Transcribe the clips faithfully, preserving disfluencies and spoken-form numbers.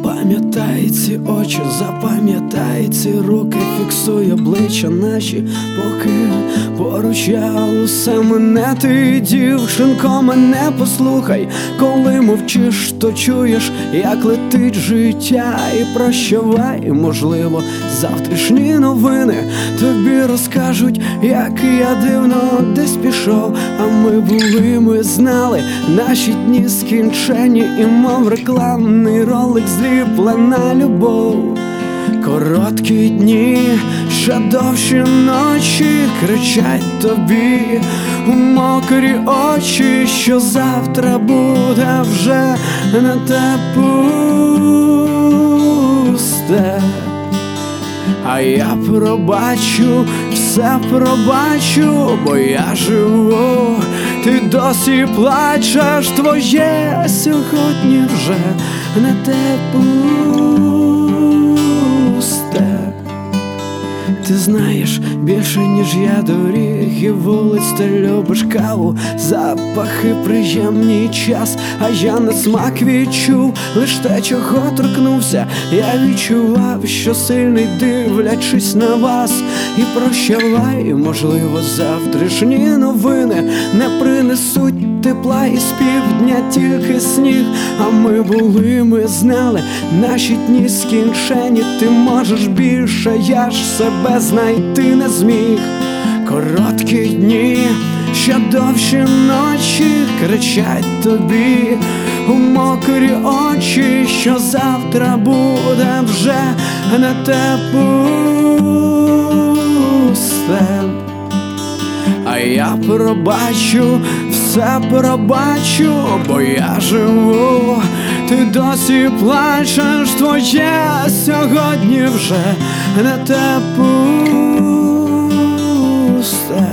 Запам'ятай ці очі, запам'ятай ці руки, фіксуй обличчя наші, поки поруч я усе мене. Ти, дівчинко, мене послухай, коли мовчиш, то чуєш, як летить життя. І прощавай, можливо, завтрашні новини тобі розкажуть, як я дивно десь пішов. А ми були, ми знали, наші дні скінчені, і мов рекламний ролик зліплена любов. Короткі дні, ще довші ночі, кричать тобі у мокрі очі, що завтра буде вже не те пусте. А я пробачу, все пробачу, бо я живу. Ти досі плачеш, твоє сьогодні вже не те пусте. Ти знаєш більше, ніж я доріг і вулиць, ти любиш каву, запахи, приємний час. А я на смак відчув лиш те, чого торкнувся. Я відчував, що сильний, дивлячись на вас. І прощавай, можливо, завтрашні новини не принесуть тепла і співдня, тільки сніг. А ми були, ми знали, наші дні скінчені. Ти можеш більше, я ж себе знайти не зміг. Короткі дні, ще довші ночі, кричать тобі у мокрі очі, що завтра буде вже не те пусте. А я пробачу, все пробачу, бо я живу. Ти досі плачеш, твоє сьогодні вже не те пусте.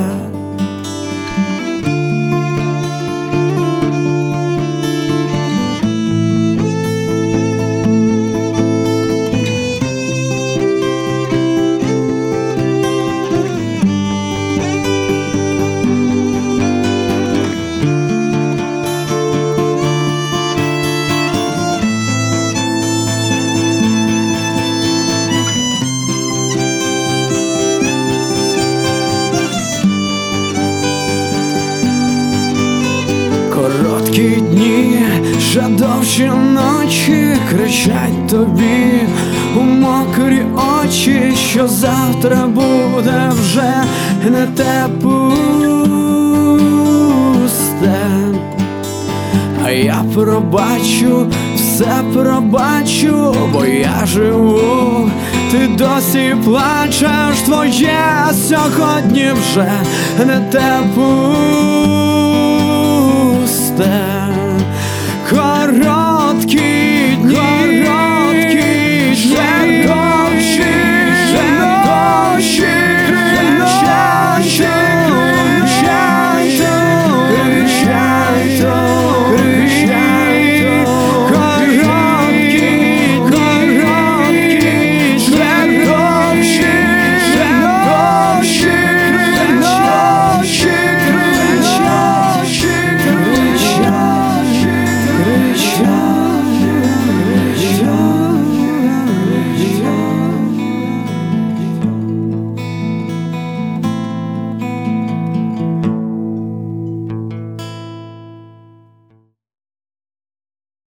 Короткі дні, ще довші ночі, кричать тобі у мокрі очі, що завтра буде вже не те пусте. А я пробачу, все пробачу, бо я живу. Ти досі плачеш, твоє сьогодні вже не те пусте.